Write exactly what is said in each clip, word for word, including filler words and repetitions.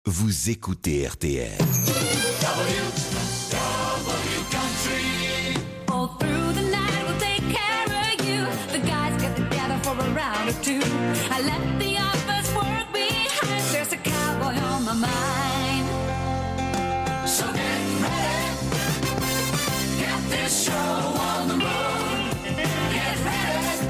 Vous écoutez R T L. Two. I left the office work behind. There's a cowboy on my mind. So get ready. Get this show on the road. Get ready.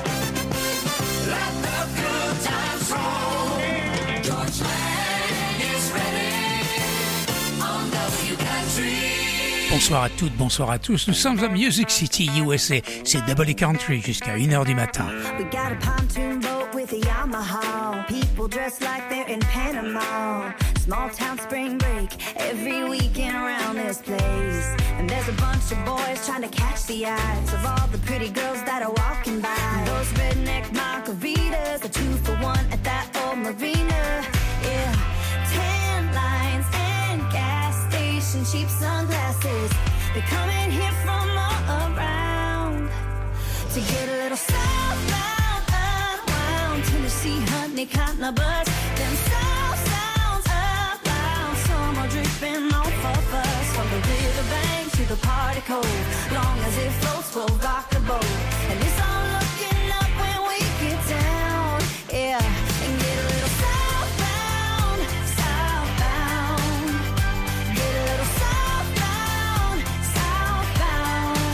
Let the good times roll. George Lang is ready on W Country. Bonsoir à toutes, bonsoir à tous. Nous sommes à Music City, U S A. C'est W Country jusqu'à une heure du matin. We got a pontoon boat with a Yamaha. People dressed like they're in Panama. Small town spring break every weekend around this place. And there's a bunch of boys trying to catch the eyes of all the pretty girls that are walking by. Those redneck margaritas, a two for one at that old marina. Yeah, tan lines and gas station, cheap sunglasses. They're coming here from all around to get a little southbound, unwound. Tennessee honey cotton a buzz. Them south sounds up loud. Some are dripping off of us. From the riverbank to the party cove. Long as it floats, we'll rock the boat. And it's all looking up when we get down. Yeah, and get a little southbound, southbound. Get a little southbound, southbound.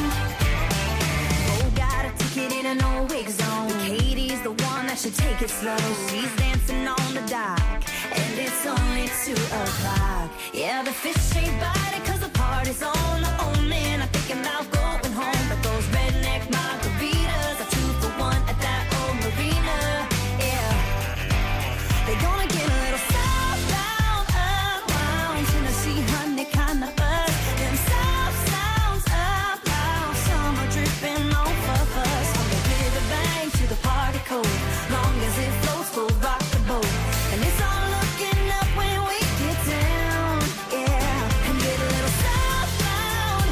Oh, got a ticket in an old wig zone. Katie's the one that should take it slow. She's dancing on the dock, and it's only two o'clock. Yeah, the fish ain't biting cause the party's on. Oh man, I'm thinking about going home. But those redneck margaritas are two for one at that old marina. Yeah, they're gonna get a little southbound, unwound. Tennessee honey kinda buzz. Them south sounds up loud. Some are dripping off of us. From the riverbank to the party cove. Long as it floats, we'll rock the boat. And it's all looking up when we get down. Yeah, and get a little southbound,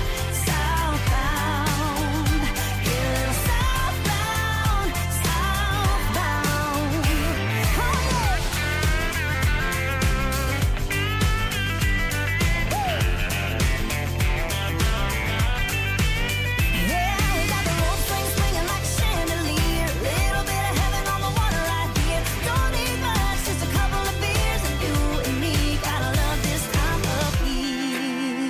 southbound. Get a little southbound, southbound. Oh yeah. Yeah, we got the rope swing swinging like a chandelier. Little bit of heaven on the water right here. Don't need much, just a couple of beers, and you and me gotta love this time of year.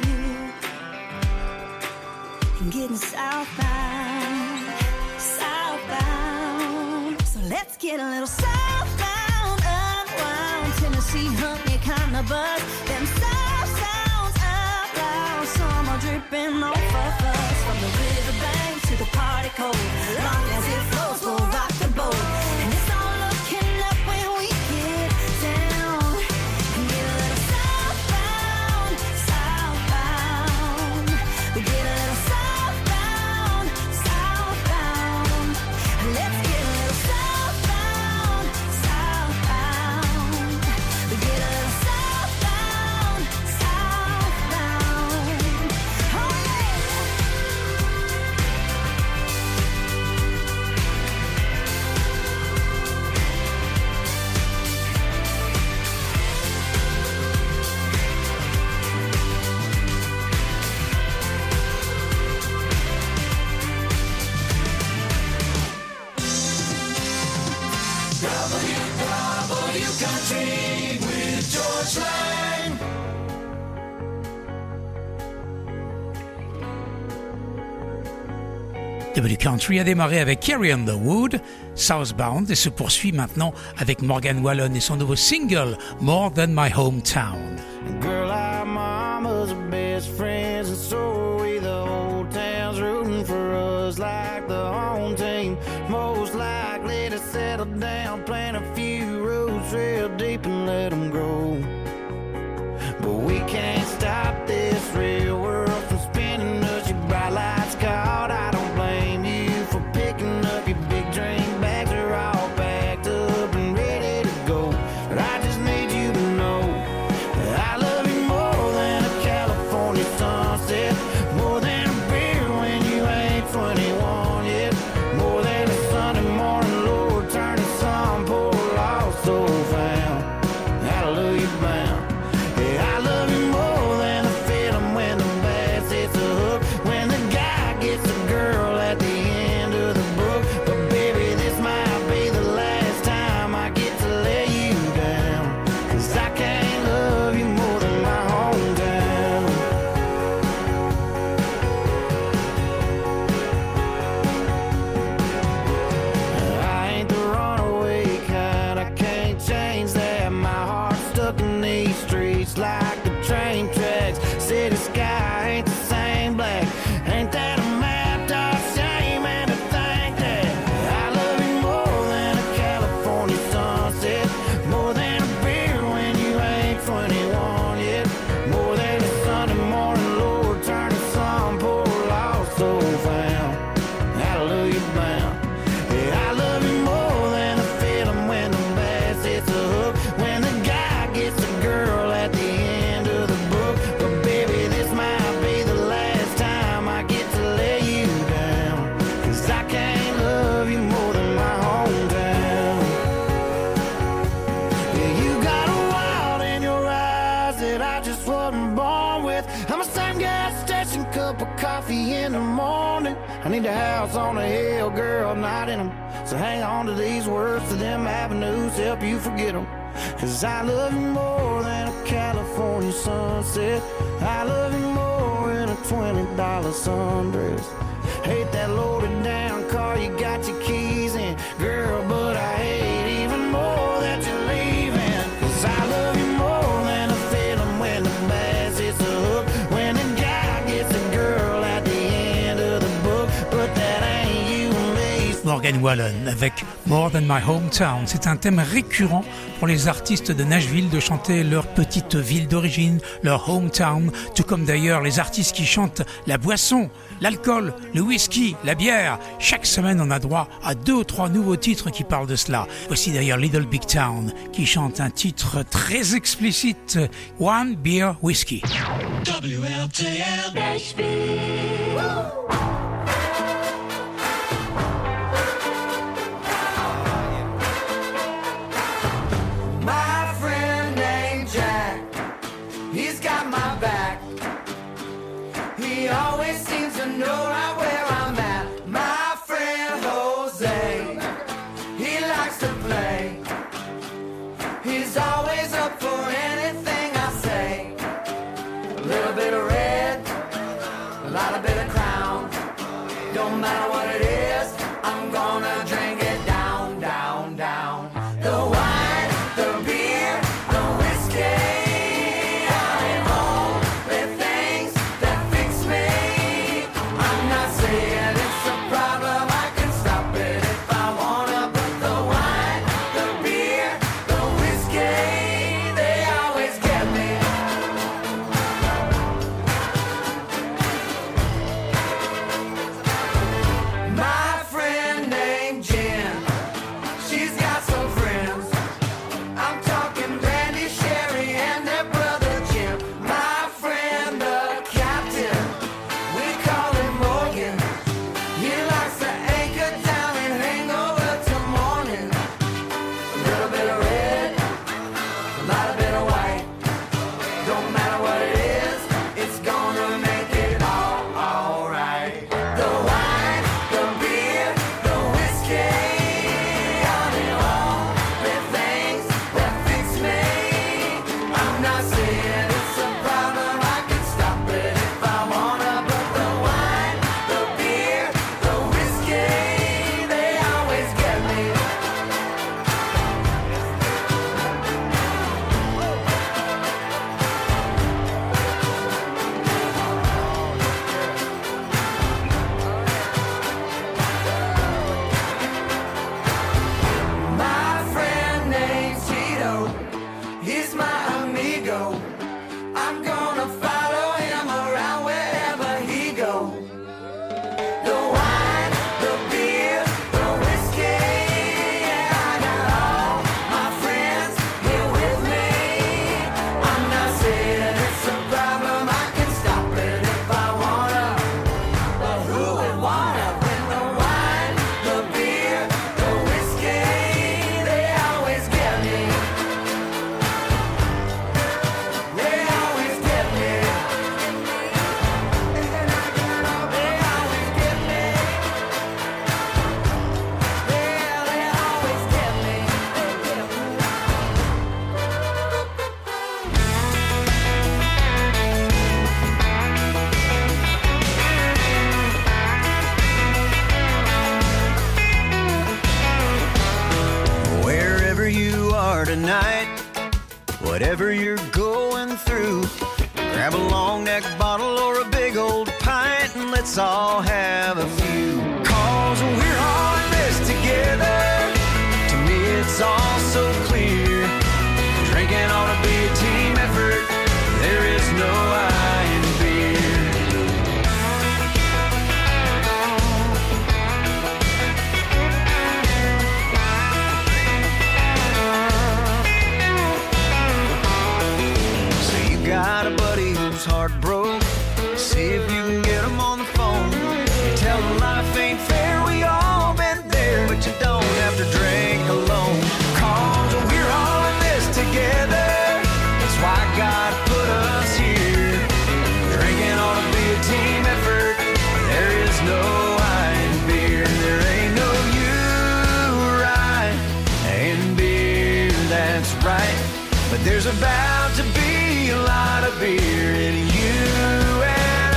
And getting southbound, southbound. So let's get a little southbound, unwound. Tennessee honey kinda buzz. Them south sounds up loud. Some are dripping off of us. From the riverbank to the party cove. Long as it flows, we'll rock the boat. And it's all looking up when we get down. And get a little southbound, southbound. We get a little southbound, southbound. Let's get a little southbound, southbound. We get a little southbound, southbound. Oh yeah. W Country with George Lang. W Country a démarré avec Carrie Underwood, Southbound, et se poursuit maintenant avec Morgan Wallen et son nouveau single, More Than My Hometown. Girl, our mama's our best friends, and so are we. The whole town's rooting for us like the home team. Most likely to settle down, plant a few roots real deep and let them grow. But we can't stop this real world from spinning us. Your bright lights caught, I don't blame you for picking up your big drink bags. Are all packed up and ready to go. But I just need you to know that I love you more than a California sun. streets like the train tracks. City sky ain't the same black. Ain't that a map, dog? Shame and to think that I love you more than a California sunset, more than a beer when you ain't twenty-one yet, more than a Sunday morning Lord turning some poor lost soul found. Hallelujah bound. Yeah, I love you more than the feeling when the bass hits a hook, when the guy gets a girl at the end of the book. But baby, this might be the last time I get to lay you down, 'cause I can't love you more than my hometown. Yeah, you got a wild in your eyes that I just wasn't born with. I'm a same gas station, cup of coffee in the morning. I need a house on a hill, girl, not in them. So hang on to these words, to them avenues, help you forget them. 'Cause I love you more than a California sunset. I love you more than a twenty dollar sundress. Hate that loaded down car you got your keys in, girl, but I hate even more that you're leaving. 'Cause I love you more than a feeling when the bass hits a hook, when the guy gets a girl at the end of the book. But that ain't you and me. Morgan Wallen avec More Than My Hometown. C'est un thème récurrent pour les artistes de Nashville de chanter leur petite ville d'origine, leur hometown, tout comme d'ailleurs les artistes qui chantent la boisson, l'alcool, le whisky, la bière. Chaque semaine, on a droit à deux ou trois nouveaux titres qui parlent de cela. Voici d'ailleurs Little Big Town qui chante un titre très explicite, One Beer Whiskey. W L T L Nashville. My friend named Jack, he's got my back. He always seems to know right where I'm at. My friend Jose, he likes to play. He's always up for anything I say. A little bit of red, a lot of bit of crown. Don't matter what it is, I'm gonna drink it down, down, down. The wine, the beer, the whiskey, I ain't home with things that fix me. I'm not saying it's a problem, I can stop it if I wanna. But the wine, the beer, the whiskey, they always get me. My friend named Jen, she's got some friends. I'm talking Brandy, Sherry, and their brother Jim. My friend the captain, we call him Morgan. He likes to anchor down and hang over till morning. A little bit of red, a lot of bit of white. Don't matter what it is, it's gonna make it all alright. The wine, the beer, the whiskey, on and on with things that fix me. I'm not saying it's a problem, I can stop it if I wanna. But the wine, the beer, the whiskey, they always get me. My friend named Tito, he's my amigo. I'm gonna follow him around wherever he goes. The wine, the beer, the whiskey, yeah, I got all my friends here with me. I'm not saying it's a problem, I can stop it if I wanna. But who would wanna when the wine, the beer, the whiskey, they always get me. riding through. Grab a long neck bottle or a big old pint and let's all have a few. Cause we're all in this together. To me it's all so clear. Drinking ought to be a team effort. There is no I in beer. So you got a buddy who's heart broke. See if you can get him on the phone. You tell him life ain't fair, we all been there, but you don't have to drink alone. Cause we're all in this together. That's why God put us here. Drinking ought to be a team effort. There is no I in beer. There ain't no you right in beer, that's right. But there's about to be a lot of beer in you and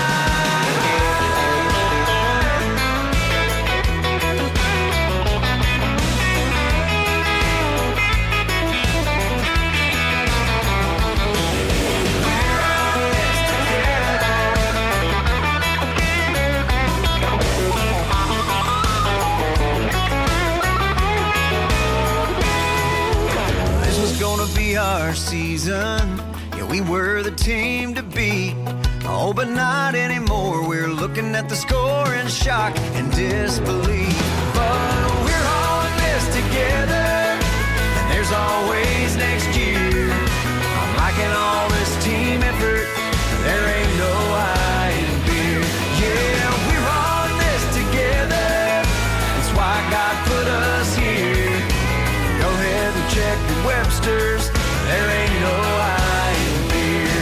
our season. Yeah, we were the team to beat. Oh, but not anymore. We're looking at the score in shock and disbelief. But we're all in this together, and there's always next year. I'm liking all this team effort. There ain't no I in beer. Yeah, we're all in this together. That's why God put us here. Go ahead and check the Webster's. There ain't no I in beer.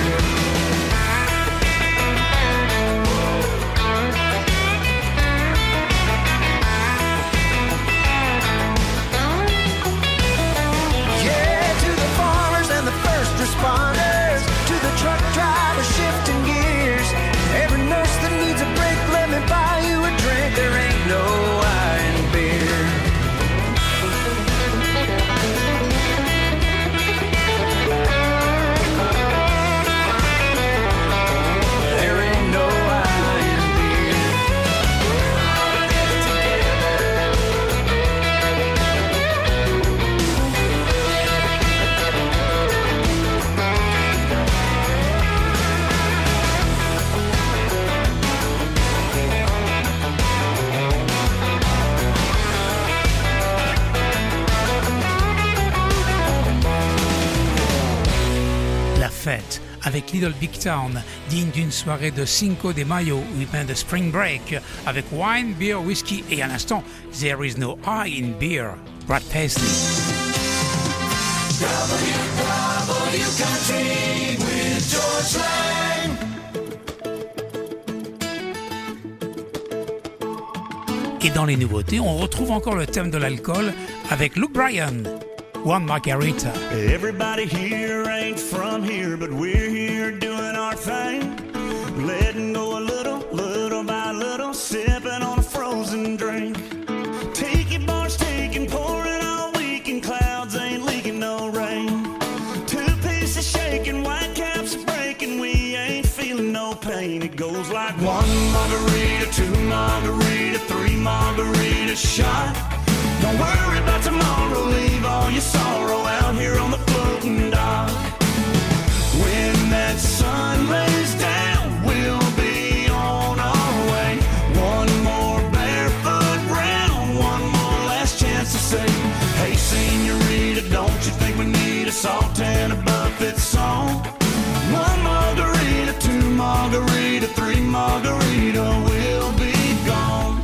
Yeah, to the farmers and the first responders, to the truck drivers shifting gears, every nurse that needs a break, let me buy you a drink. There ain't no I in beer. Avec Little Big Town, digne d'une soirée de Cinco de Mayo ou bien de Spring Break, avec Wine, Beer, Whiskey et à l'instant There is no I in beer, Brad Paisley. W W Country with George Lang. Et dans les nouveautés, on retrouve encore le thème de l'alcool avec Luke Bryan. One margarita. Everybody here ain't from here, but we're here doing our thing. Letting go a little, little by little, sipping on a frozen drink. Tiki bars taking, pouring all weekend, clouds ain't leaking no rain. Two pieces shaking, white caps breaking, we ain't feeling no pain. It goes like one margarita, two margarita, three margarita shot. Don't worry about tomorrow, leave all your sorrow out here on the floating dock. When that sun lays down, we'll be on our way. One more barefoot round, one more last chance to say, hey senorita, don't you think we need a salt and a buffet song? One margarita, two margarita, three margarita, we'll be gone.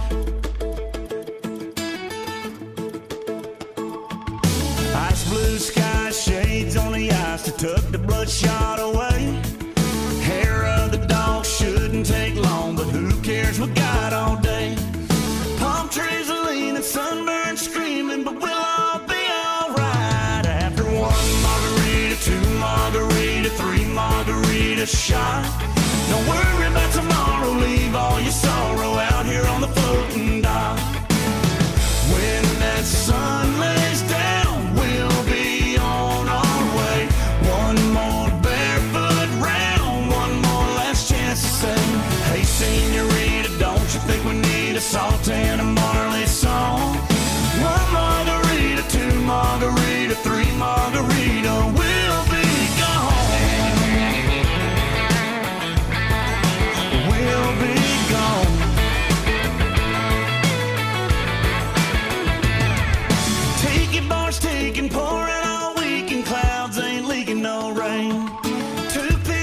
Blue sky shades on the ice to tuck the bloodshot away. Hair of the dog shouldn't take long, but who cares, we got all day. Palm trees are leaning, sunburned screaming, but we'll all be alright. After one margarita, two margarita, three margarita shot. Don't worry about tomorrow, leave all your sorrow out here on the floating dock. When that sun lays down, we'll be on our way. One more barefoot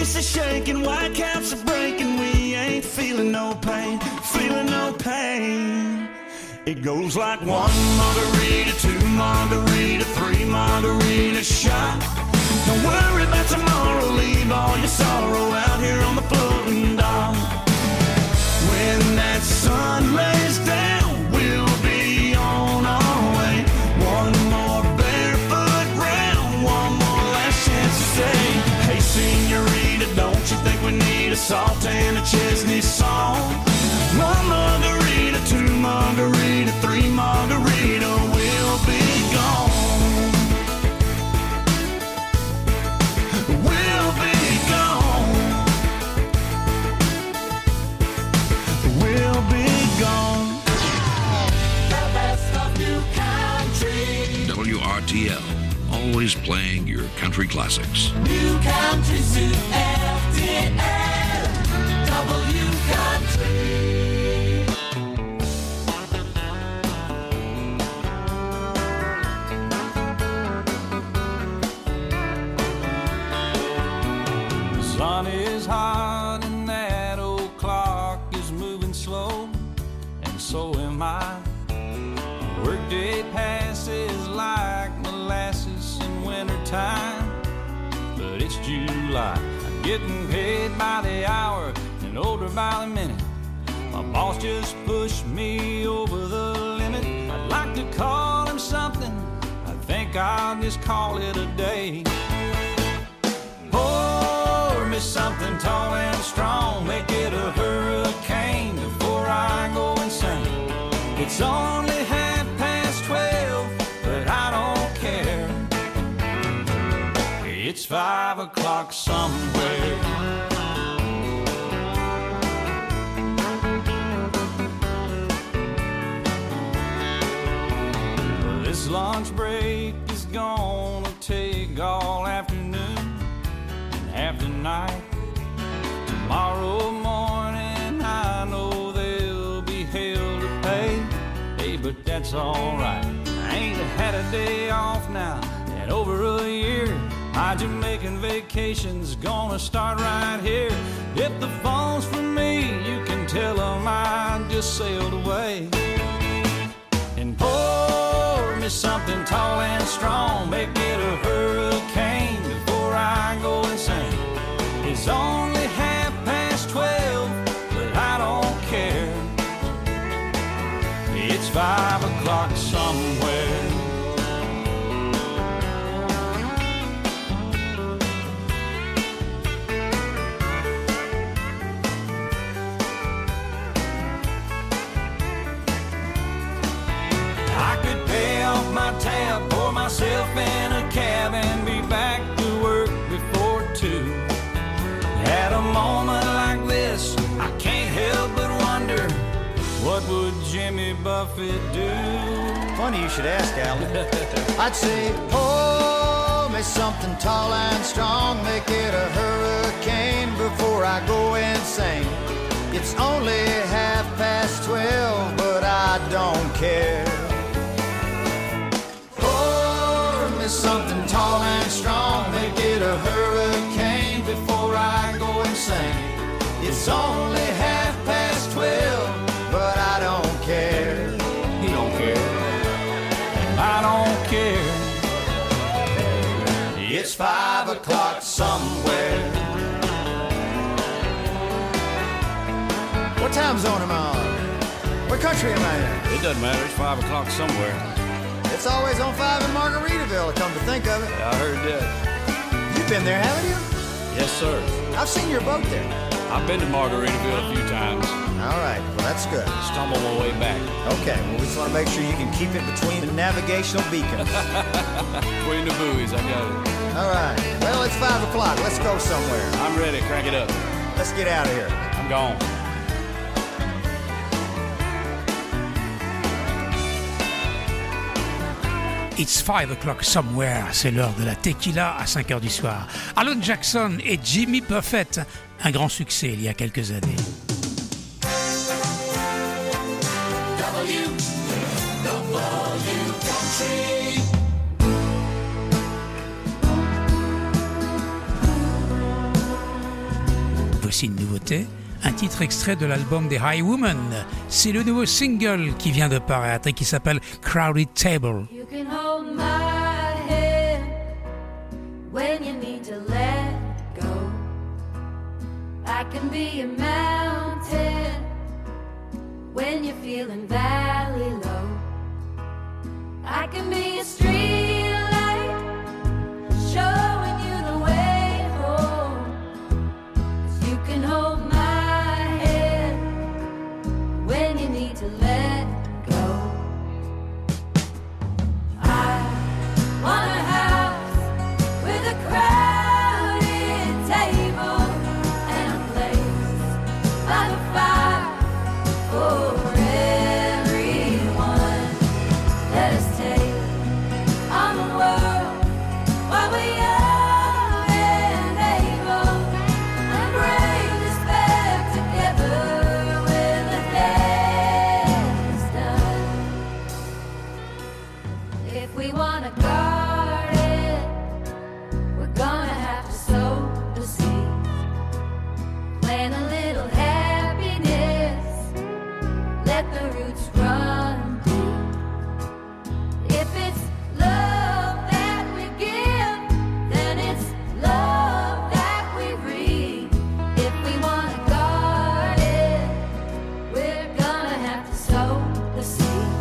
Ice is shaking, white caps are breaking. We ain't feeling no pain, feeling no pain. It goes like one margarita, two margarita, three margarita shot. Don't worry about tomorrow, leave all your sorrow out here on the floating dock. When that sun lays down, we'll be on our way. One more barefoot round, one more last chance to say, hey senorita, don't you think we need a salt and a Chesney song? One margarita, two margarita, three margarita, we'll be gone. We'll be gone. We'll be gone. The best of new country. W R T L, always playing your country classics. New Country Zoo F D L. W Country. The sun is hot and that old clock is moving slow, and so am I. Workday passes like molasses in wintertime, but it's July. I'm getting paid by the hour and older by the minute. My boss just pushed me over the limit. I'd like to call him something, I think I'll just call it a day. Pour me something tall and strong, make it a hurricane before I go insane. It's only half past twelve, but I don't care. It's five o'clock somewhere. This lunch break is gonna take all afternoon and half the night. Tomorrow morning I know there'll be hell to pay. Hey, but that's alright. I ain't had a day off now in over a year. My Jamaican vacation's gonna start right here. If the phone's for me, you can tell them I just sailed away. And pour me something tall and strong, make it a hurricane before I go insane. It's only half past twelve, but I don't care. It's five o'clock somewhere. I could pay off my tab, pour myself in a cab, and be back to work before two. At a moment like this, I can't help but wonder, what would Jimmy Buffett do? Funny you should ask, Alan. I'd say, pour me something tall and strong, make it a hurricane before I go insane. It's only half past twelve, but I don't care. Pour me something tall and strong, make it a hurricane before I go insane. It's only half past twelve, but I don't care. He don't care, and I don't care. It's five o'clock somewhere. What time zone am I on? What country am I in? It doesn't matter, it's five o'clock somewhere. It's always on five in Margaritaville, come to think of it. Yeah, I heard that. You've been there, haven't you? Yes, sir. I've seen your boat there. I've been to Margaritaville a few times. All right, well, that's good. Stumbled my way back. Okay, well, we just want to make sure you can keep it between the navigational beacons. Between the buoys, I got it. All right, well, it's five o'clock. Let's go somewhere. I'm ready, crank it up. Let's get out of here. I'm gone. It's five o'clock somewhere, c'est l'heure de la tequila à cinq heures du soir. Alan Jackson et Jimmy Buffett, un grand succès il y a quelques années. W, W Country. voici une nouveauté, un titre extrait de l'album des Highwomen. C'est le nouveau single qui vient de paraître et qui s'appelle Crowded Table. You can hold my hand when you need to let go. I can be a mountain when you're feeling valley low. I can be a street light showing you the way home. 'Cause you can hold my hand when you need to let go. I want a house with a crowded table and a place by the fire for everyone. Let us take on the world while we are and able, and bring this back together when the day is done. If we want a garden, we're gonna have to sow the seed, plant a little happiness, let the roots run deep. If it's love that we give, then it's love that we reap. If we want a garden, we're gonna have to sow the seed.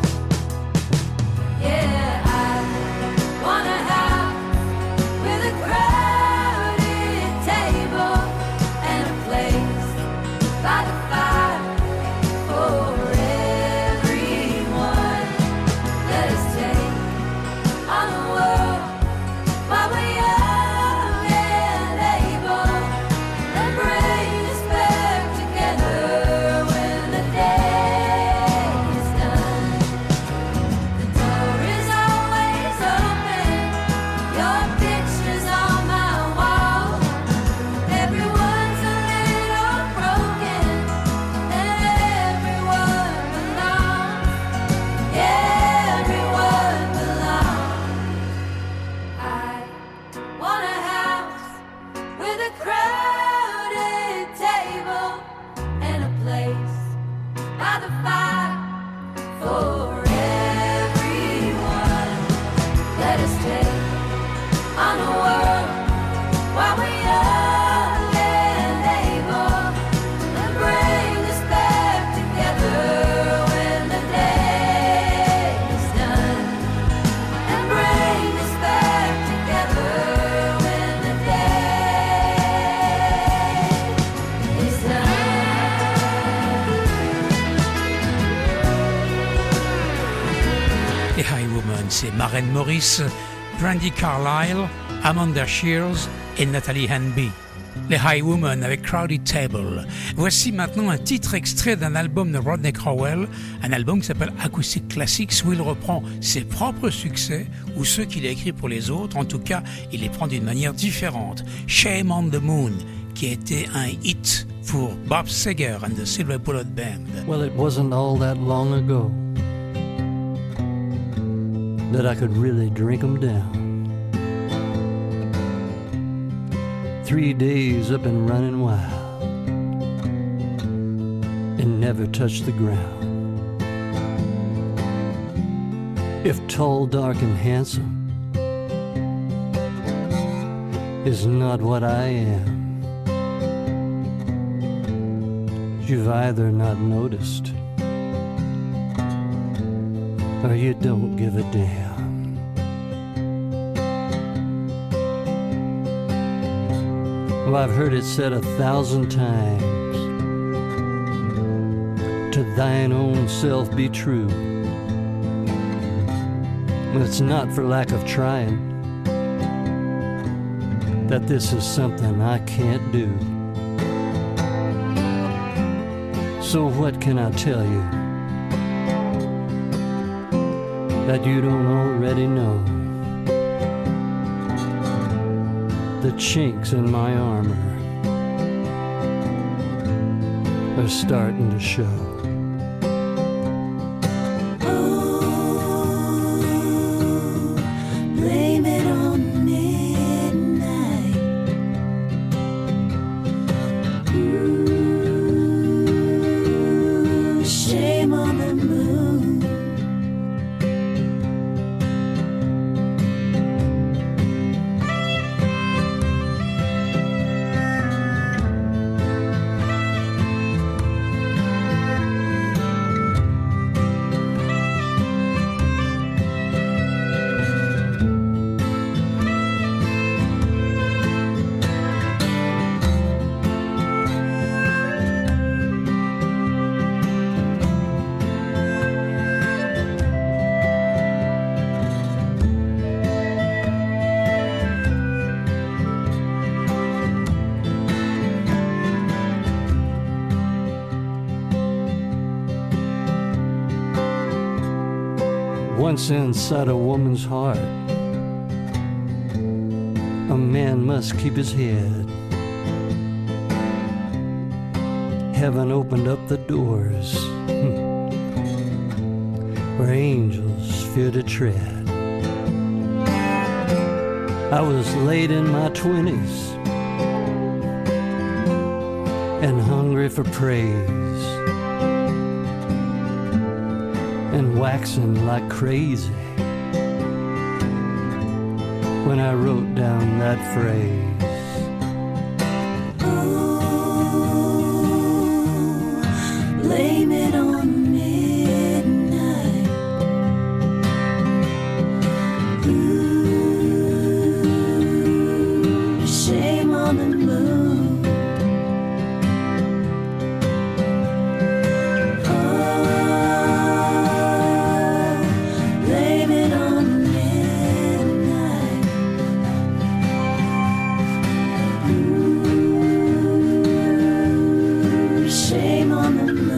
Yeah, I want a house with a crowded table and a place by the fire for everyone. Let us take on the world while we are and able, and bring us back together when the day is done. The door is always open, your picture's on my wall. Everyone's a little broken, and everyone belongs. Yeah, everyone belongs. I want a house with a crowded table and a place by the fire for everyone. Let us take on the world while we are and able, and bring us back together when the day is done. And bring us back together when the day is done. Les Highwomen, c'est Maren Morris, Brandi Carlile, Amanda Shears et Natalie Hanby. Les Highwomen avec Crowded Table. Voici maintenant un titre extrait d'un album de Rodney Crowell, un album qui s'appelle Acoustic Classics, où il reprend ses propres succès ou ceux qu'il a écrits pour les autres. En tout cas, il les prend d'une manière différente. Shame on the Moon, qui a été un hit pour Bob Seger and the Silver Bullet Band. Well, it wasn't all that long ago that I could really drink 'em down. Three days up and running wild and never touched the ground. If tall, dark, and handsome is not what I am, you've either not noticed or you don't give a damn. Well, I've heard it said a thousand times, to thine own self be true. Well, it's not for lack of trying that this is something I can't do. So what can I tell you that you don't already know? The chinks in my armor are starting to show. Blame it on midnight. Ooh. once inside a woman's heart, a man must keep his head. Heaven opened up the doors where angels fear to tread. I was late in my twenties and hungry for praise, and waxing like crazy when I wrote down that phrase. Blame it on midnight. Ooh, shame on the moon. Oh, blame it on midnight. Ooh, shame on the moon.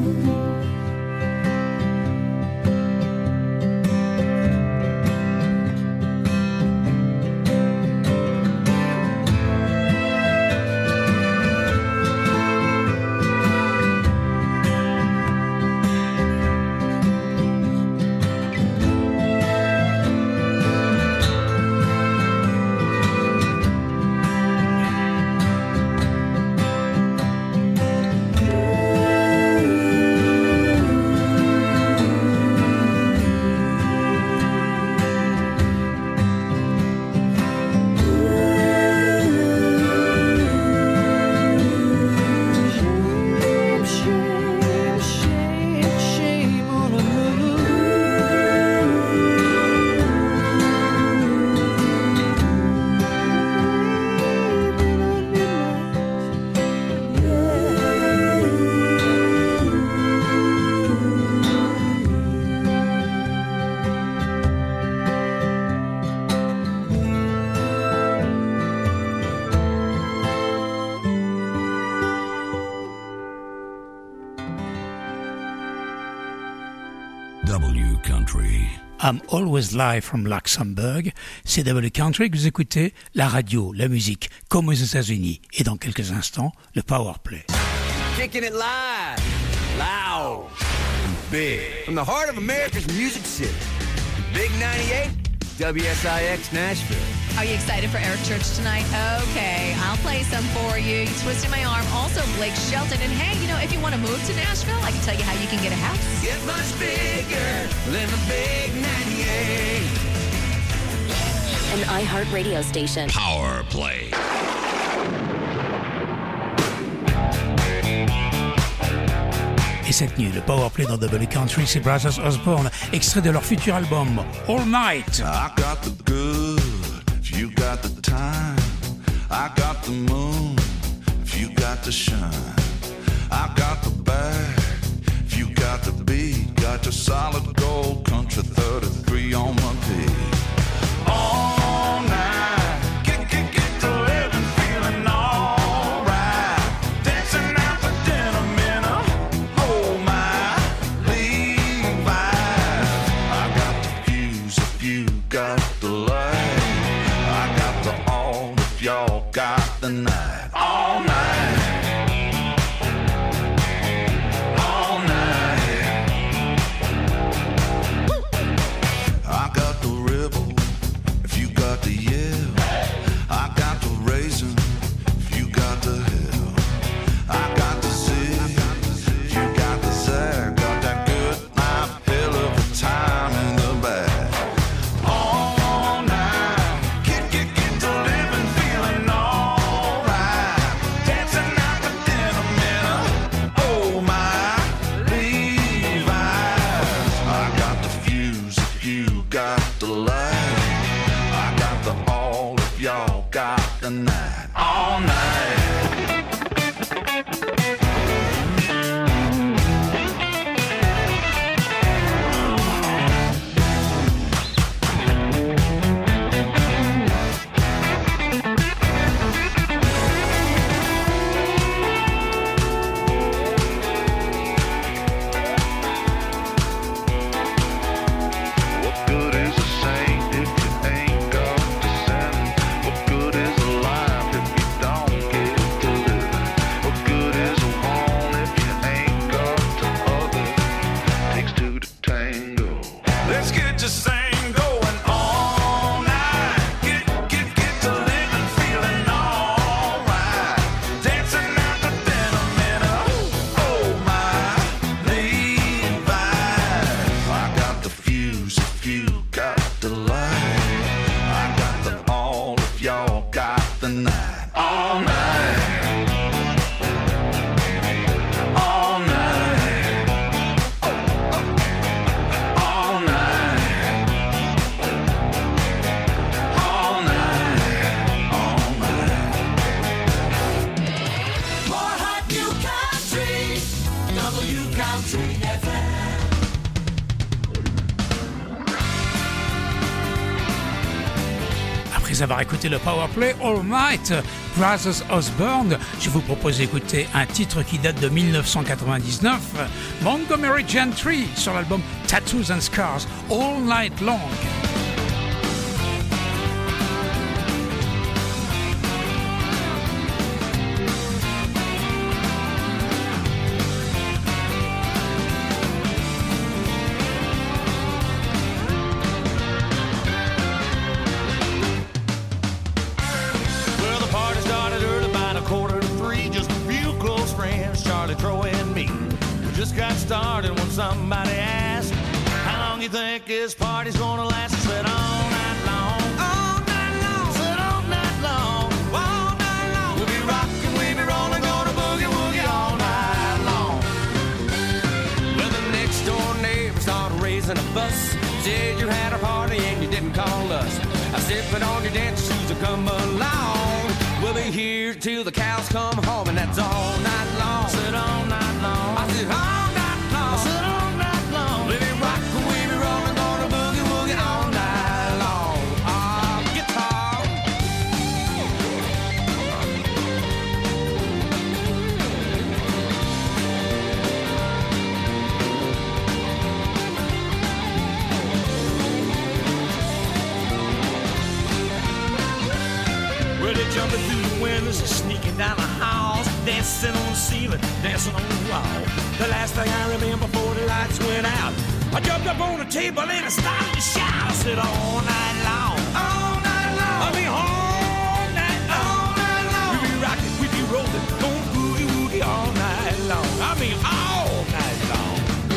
W Country. I'm Always Live from Luxembourg. C'est W Country que vous écoutez, la radio, la musique, comme aux États-Unis. Et dans quelques instants, le Power Play. Kicking it live, loud, and big. From the heart of America's music city. Big ninety-eight, W S I X Nashville. Are you excited for Eric Church tonight? Okay, I'll play some for you. You twisted my arm. Also, Blake Shelton. And hey, you know, if you want to move to Nashville, I can tell you how you can get a house. Get much bigger than the big ninety-eight. An iHeart radio station. Power Play. Et cette nuit, le Powerplay dans W Country, c'est Brothers Osborne, extrait de leur futur album, All Night. I got the good, if you got the time. I got the moon, if you got the shine. I got the bag, if you got the beat. Got your solid gold country thirty-three on my feet. All night, get, get, get to living, feeling all right. Dancing out the denim in a oh my Levi's. I got the fuse if you got the light. I got the all if y'all got the night. All night. All night. I got the real Après avoir écouté le Powerplay All Night, Brothers Osborne, je vous propose d'écouter un titre qui date de mille neuf cent quatre-vingt-dix-neuf, Montgomery Gentry, sur l'album Tattoos and Scars, All Night Long. Somebody asked, how long you think this party's gonna last? I said, all night long, all night long. I said, all night long, all night long. We'll be rocking, we'll be rolling, gonna boogie woogie all night long. Well, the next door neighbor started raising a fuss. Said you had a party and you didn't call us. I said, put on your dance shoes and come along. We'll be here till the cows come home, and that's all night long. I said, all night long. I said, all night long. I said, all night long. We'll be rockin', we'll be rollin', gonna boogie woogie all night long. Ah, guitar. Well, they're jumping through the windows, sneaking down the halls, dancing on the ceiling, dancing on the wall. The last thing I remember before the lights went out, I jumped up on the table and I started to shout. I said, all night long, all night long. I mean, all night long, all night long. We be rocking, we be rolling, going boogie woogie all night long. I mean, all night long.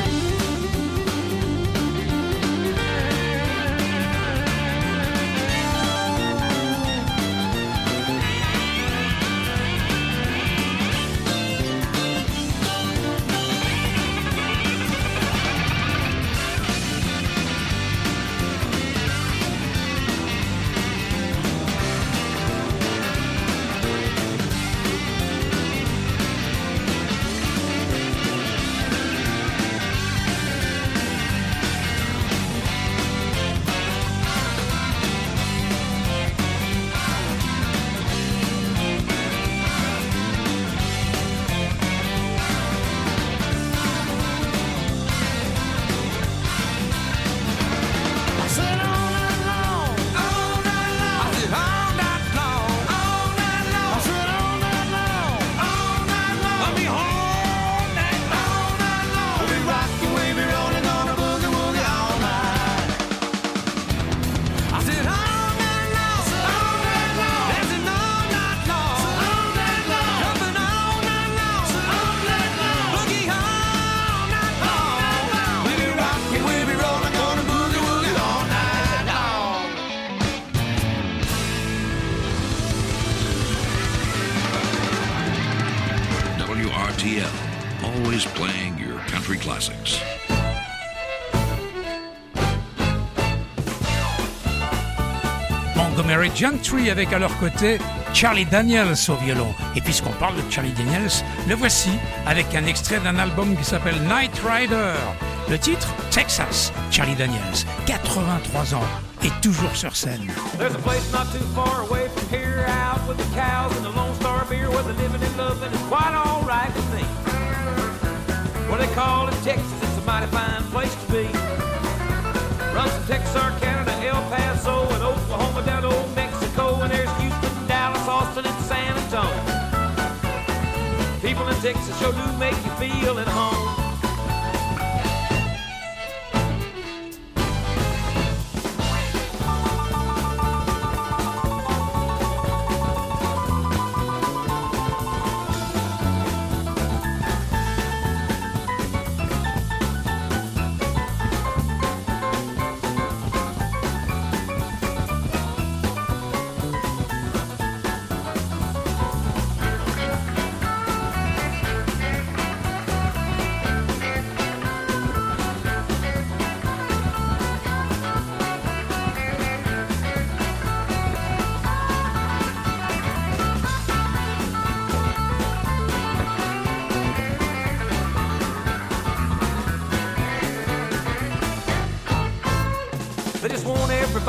Always playing your country classics. Montgomery Gentry avec à leur côté Charlie Daniels au violon. Et puisqu'on parle de Charlie Daniels, le voici avec un extrait d'un album qui s'appelle Night Rider. Le titre, Texas. Charlie Daniels, quatre-vingt-trois ans et toujours sur scène. There's a place not too far away from here, out with the cows and the Lone Star beer, where they're living in love and it's quite all right with me. What they call it Texas, it's a mighty fine place to be. Runs from Texarkana to El Paso and Oklahoma down to Old Mexico, and there's Houston, Dallas, Austin, and San Antonio. People in Texas sure do make you feel at home.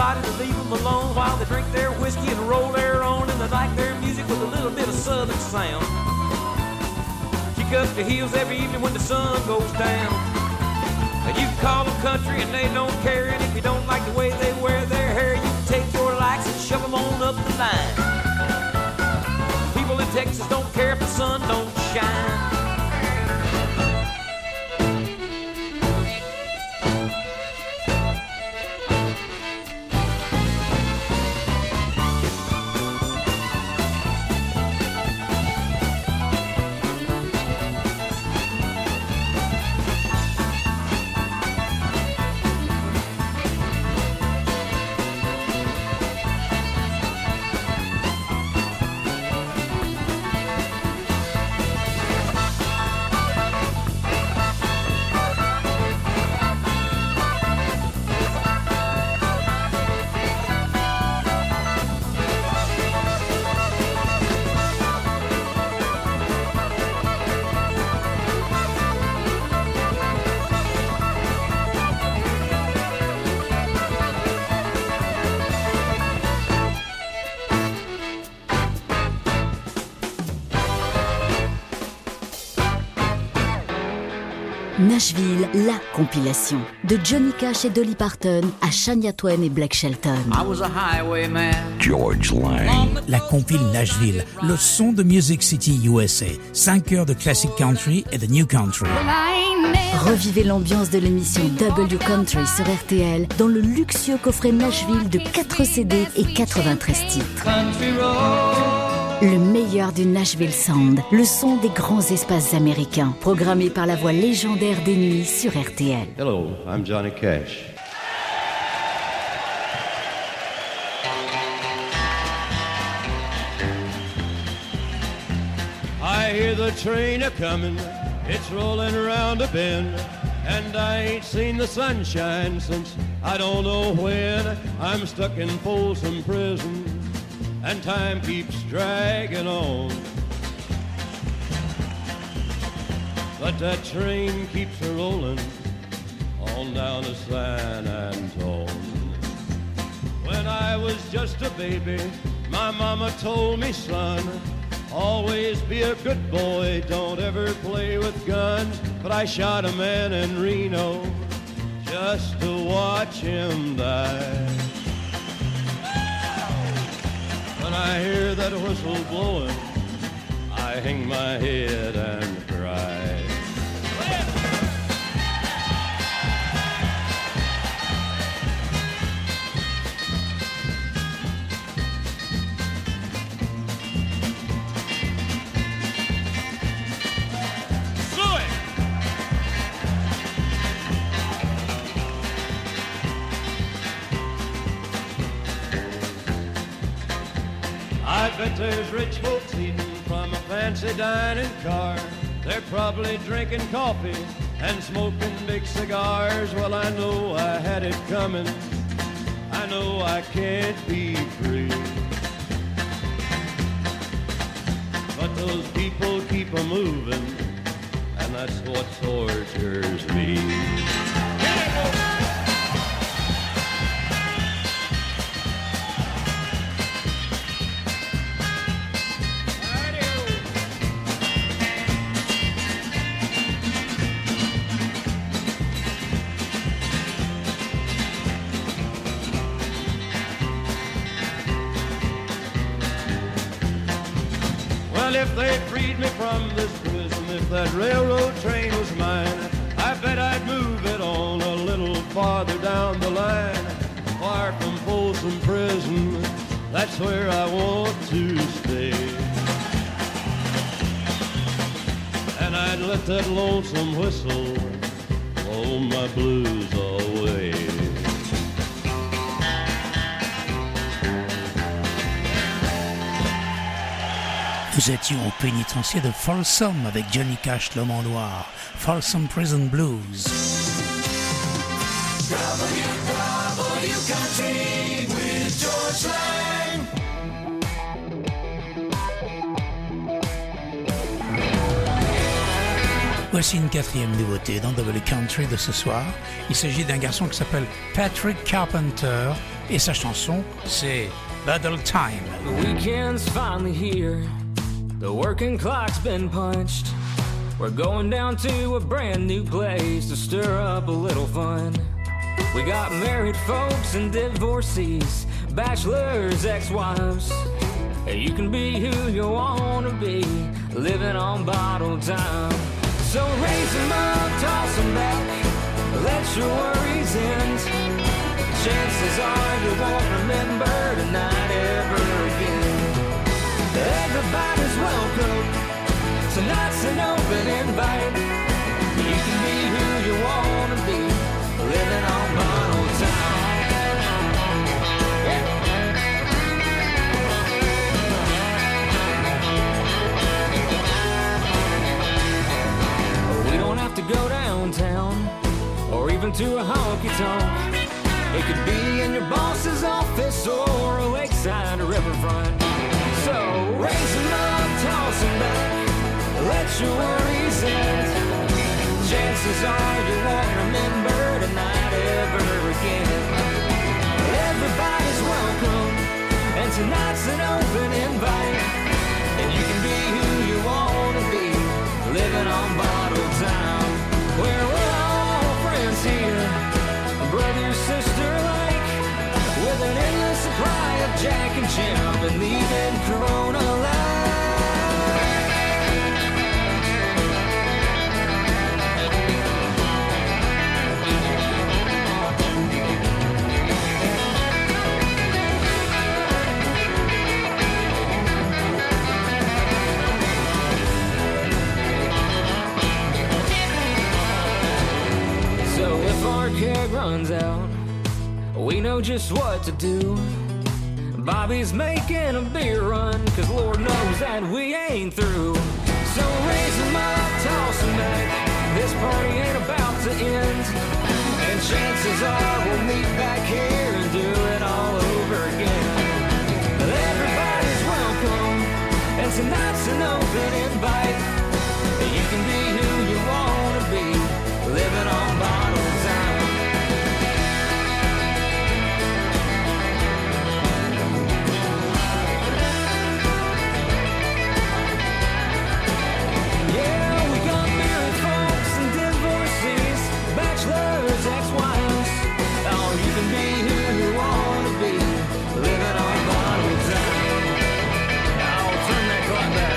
somebody to leave them alone while they drink their whiskey and roll their own, and they like their music with a little bit of southern sound. Kick up the heels every evening when the sun goes down. And you can call them country and they don't care, and if you don't like the way they wear their hair, you can take your likes and shove them on up the line. People in Texas don't care if the sun don't shine. Nashville, la compilation. De Johnny Cash et Dolly Parton à Shania Twain et Blake Shelton. I was a highwayman. George Lang. La compile Nashville, le son de Music City U S A. cinq heures de classic country et de new country. Revivez l'ambiance de l'émission W Country sur R T L dans le luxueux coffret Nashville de quatre C D et quatre-vingt-treize titres. Le meilleur du Nashville Sound, le son des grands espaces américains, programmé par la voix légendaire des nuits sur R T L. Hello, I'm Johnny Cash. I hear the train a-comin', it's rollin' around a bend, and I ain't seen the sunshine since I don't know when. I'm stuck in Folsom Prison, and time keeps dragging on. But that train keeps a rollin' on down to San Antone. When I was just a baby, my mama told me, son, always be a good boy, don't ever play with guns. But I shot a man in Reno just to watch him die. When I hear that whistle blowing, I hang my head and cry. I bet there's rich folks eating from a fancy dining car. They're probably drinking coffee and smoking big cigars. Well, I know I had it coming. I know I can't be free. But those people keep a moving, and that's what tortures me. Well, if they freed me from this prison, if that railroad train was mine, I bet I'd move it on a little farther down the line. Far from Folsom Prison, that's where I want to stay. And I'd let that lonesome whistle blow my blues away. Nous étions au pénitencier de Folsom avec Johnny Cash, l'homme en noir. Folsom Prison Blues. W W Country with George Lang. Voici une quatrième nouveauté dans W Country de ce soir. Il s'agit d'un garçon qui s'appelle Patrick Carpenter et sa chanson c'est Battle Time. The weekend's finally here. The working clock's been punched. We're going down to a brand new place to stir up a little fun. We got married folks and divorcees, bachelors, ex-wives. You can be who you want to be, living on bottled time. So raise them up, toss them back, let your worries end. Chances are you won't remember tonight ever again. Everybody's welcome, tonight's an open invite. You can be who you want to be, living on bottled time. We don't have to go downtown or even to a honky-tonk. It could be in your boss's office or a lakeside riverfront. So raise them up, toss them back, let your worries end. Chances are you won't remember tonight ever again. Everybody's welcome, and tonight's an open invite. And you can be who you want to be, living on bottled time. Where we're all friends here, brother, sister alike, with an endless supply of Jack and Jim and leaving Corona Light. So if our keg runs out, we know just what to do. Bobby's making a beer run, cause Lord knows that we ain't through. So raise them up, toss them back, this party ain't about to end. And chances are we'll meet back here and do it all over again. Everybody's welcome, and tonight's an open invite. You can be who you want to be, living on bottled time. Yeah, we got married folks and divorcees, bachelors, ex-wives. Oh, you can be who you want to be, living on bottled time. I'll turn that clock back.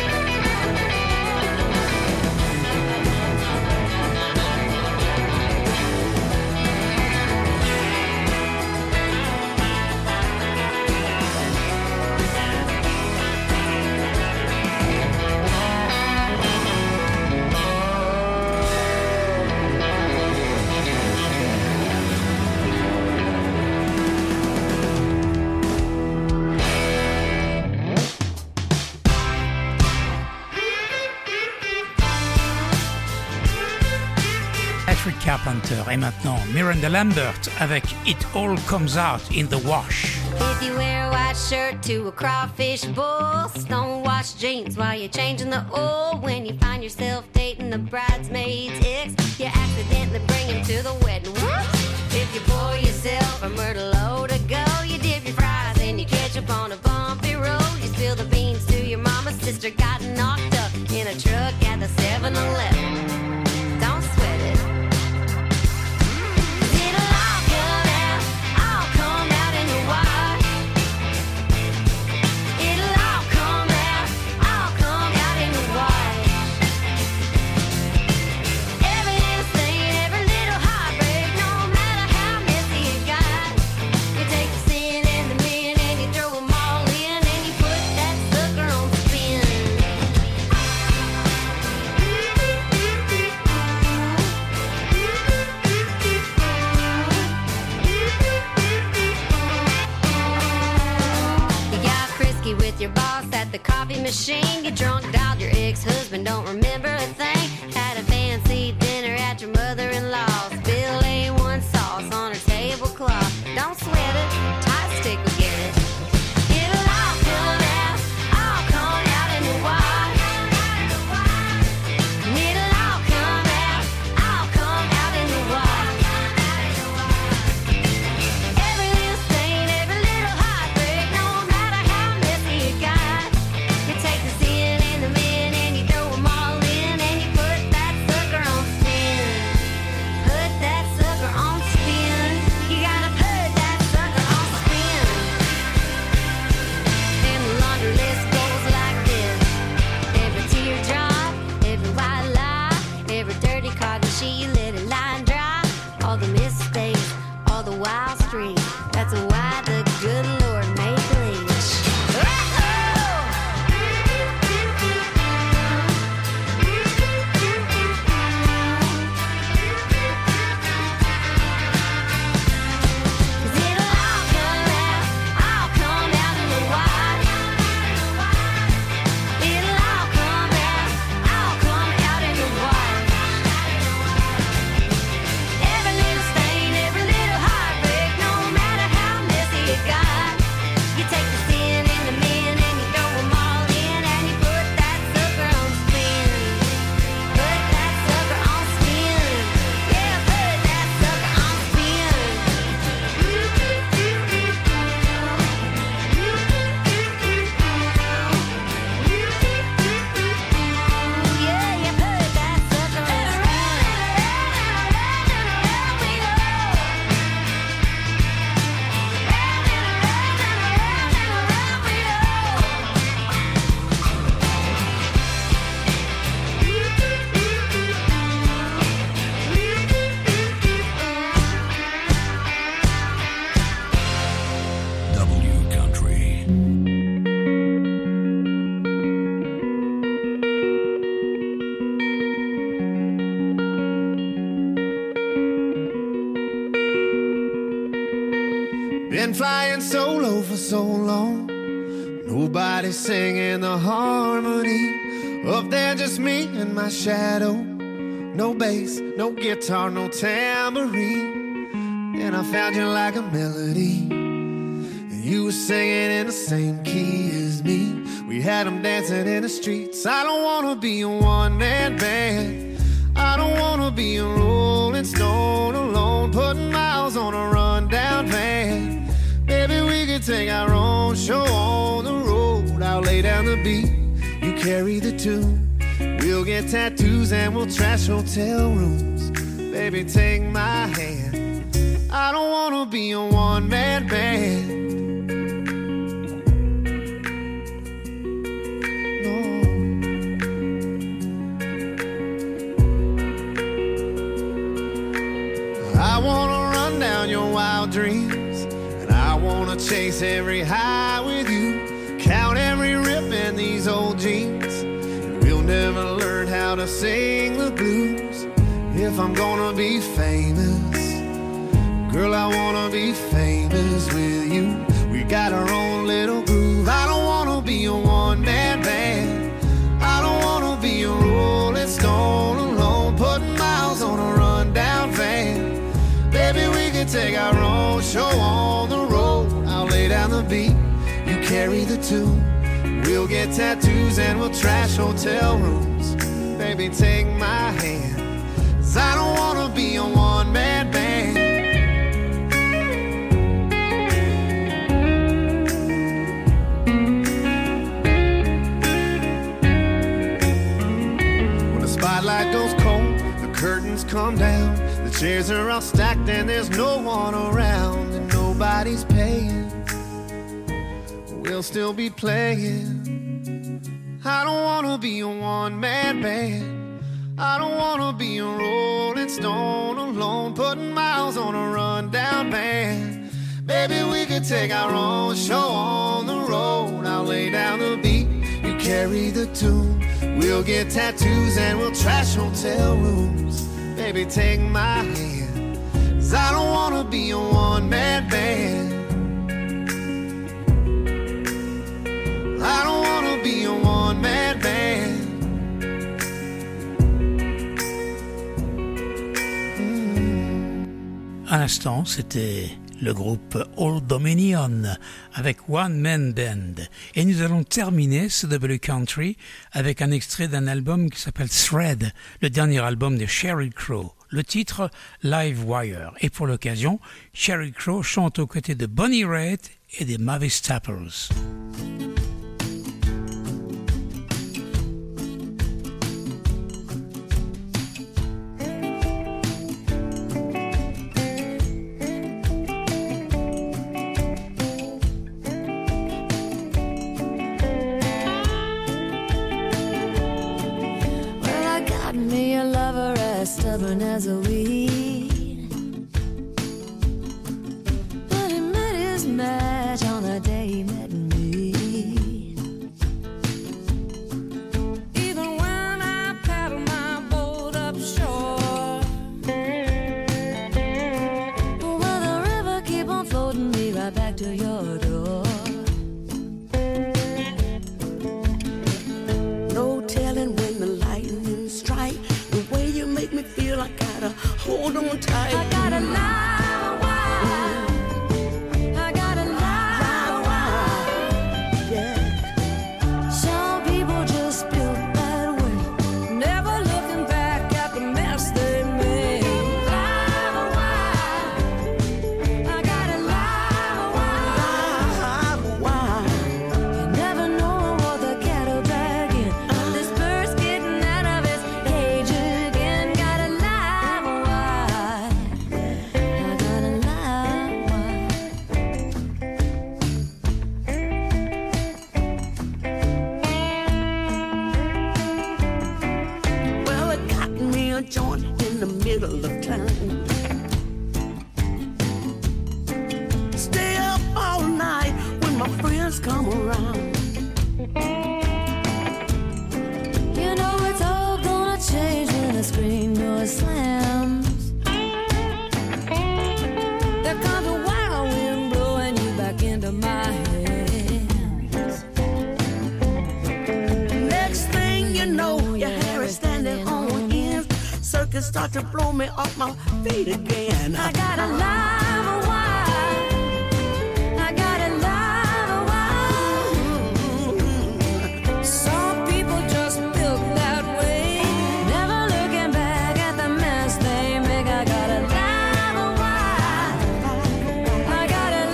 Patrick Carpenter et maintenant Miranda Lambert avec It All Comes Out in the Wash. If you wear a white shirt to a crawfish boil, stone-washed jeans while you're changing the oil, when you find yourself dating the bridesmaid's ex, you accidentally bring him to the wedding. Whoops! If you pour yourself a Merlot to go, you dip your fries in your ketchup on a bumpy road, you spill the beans to your mama's sister got knocked up in a truck at the seven eleven. Don't sweat it. Your boss at the coffee machine, you drunk dialed your ex-husband, don't remember a thing. Had a fancy dinner at your mother-in-law's, Bill A one sauce on her tablecloth. Don't sweat it, tie stick will get it. It'll all come out, all come out in the wash. It'll all come Been flying solo for so long, nobody singing the harmony. Up there just me and my shadow. No bass, no guitar, no tambourine. And I found you like a melody, and you were singing in the same key as me. We had them dancing in the streets. I don't wanna be a one-man band. I don't wanna be a Rolling Stone alone, putting miles on a rundown van. Maybe we could take our own show on the road. I'll lay down the beat, you carry the tune. We'll get tattoos and we'll trash hotel rooms. Baby, take my hand. I don't wanna be a one-man band. I wanna run down your wild dreams, and I wanna chase every high with you. Count every rip in these old jeans, and we'll never learn how to sing the blues. If I'm gonna be famous, girl, I wanna be famous with you. We got our own little groove. I don't wanna be a one-man band. I don't wanna be a Rolling Stone alone, putting miles on a rundown van. Baby, we can take our own show on the road. I'll lay down the beat, you carry the tune. We'll get tattoos and we'll trash hotel rooms. Baby, take my hand, 'cause I don't wanna be a one-man band. When the spotlight goes cold, the curtains come down. The chairs are all stacked and there's no one around, and nobody's paying. We'll still be playing. I don't wanna be a one-man band. I don't wanna be a Rolling Stone alone, putting miles on a rundown van. Baby, we could take our own show on the road. I'll lay down the beat, you carry the tune. We'll get tattoos and we'll trash hotel rooms. Baby, take my hand, 'cause I don't wanna be a one-man band. I don't wanna be a one-man band. À l'instant, c'était le groupe Old Dominion avec One Man Band. Et nous allons terminer ce W Country avec un extrait d'un album qui s'appelle Thread, le dernier album de Sheryl Crow. Le titre, Live Wire. Et pour l'occasion, Sheryl Crow chante aux côtés de Bonnie Raitt et des Mavis Staples. Stubborn as a weed, but he met his match on the day he met me. Even when I paddle my boat up shore, will the river keep on floating me right back to your door? No telling when the lightning strike. The way you make me feel, I gotta hold on tight. I gotta live wild. I gotta live wild. Yeah. Some people just built that way, never looking back at the mess they made. Live wild. I gotta live wild. Live wild. You never know what the cattle dragging. This bird's getting out of its cage again. Gotta live wild. I gotta live wild. Well, it got me a joint in the middle of town. Stay up all night when my friends come around. You know it's all gonna change when the screen door slams. There comes a wild wind blowing can start to blow me off my feet again. I got a live wire. I got a live wire. Some people just built that way, never looking back at the mess they make. I got a live wire. I got a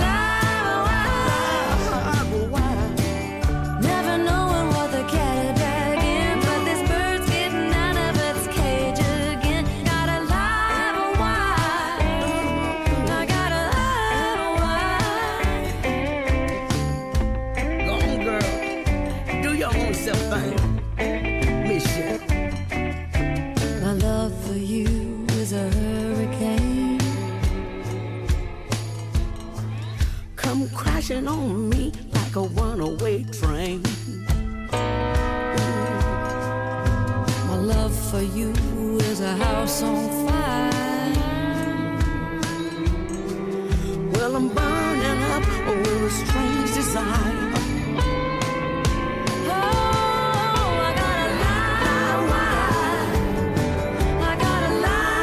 live wire. Never knowing what the cat is dragging, but this bird's getting out of its cage again. Got a live wire. I got a live wire. Go on, girl. Do your own self thing. Miss you. My love for you is a hurricane. Come crashing on me like a runaway train. My love for you is a house on fire. Well, I'm burning up with a strange desire. Oh, I got a live wire. I got a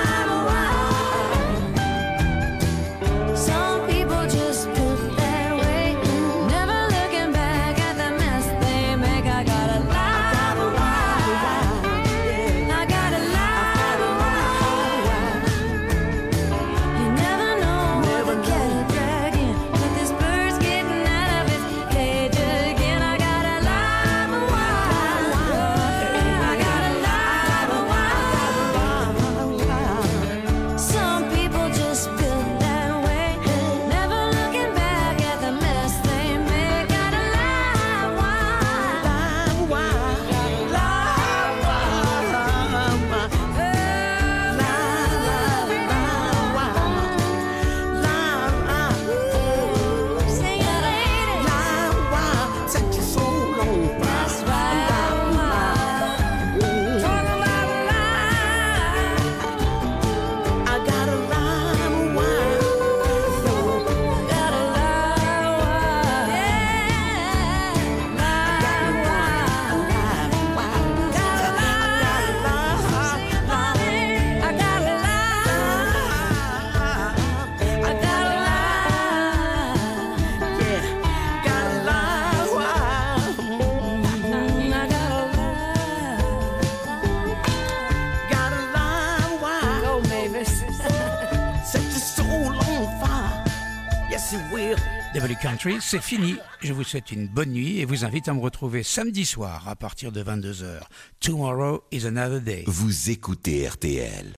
live wire. Some people just put that way, never looking back at the mess they make. I got a live wire. I got a live wire. You never know what the cat is dragging, but this bird's getting out of its cage again. I got a live wire. I got a live wire. Some people just built that way, never looking back at the mess they make. Got a live wire. Live wire. Live wire. Sing it, lady. Live wire. Set your soul on fire. That's right. Talk about live. I got a live wire. Got a live wire. Yeah. Live wire. Live wire. Got a live wire. I got a live. I got a live. Yeah. Got a live wire. I got a live. Got a live wire. Go, Mavis. Set your soul on fire. Yes, it will. W Country, c'est fini. Je vous souhaite une bonne nuit et vous invite à me retrouver samedi soir à partir de vingt-deux heures. Tomorrow is another day. Vous écoutez R T L.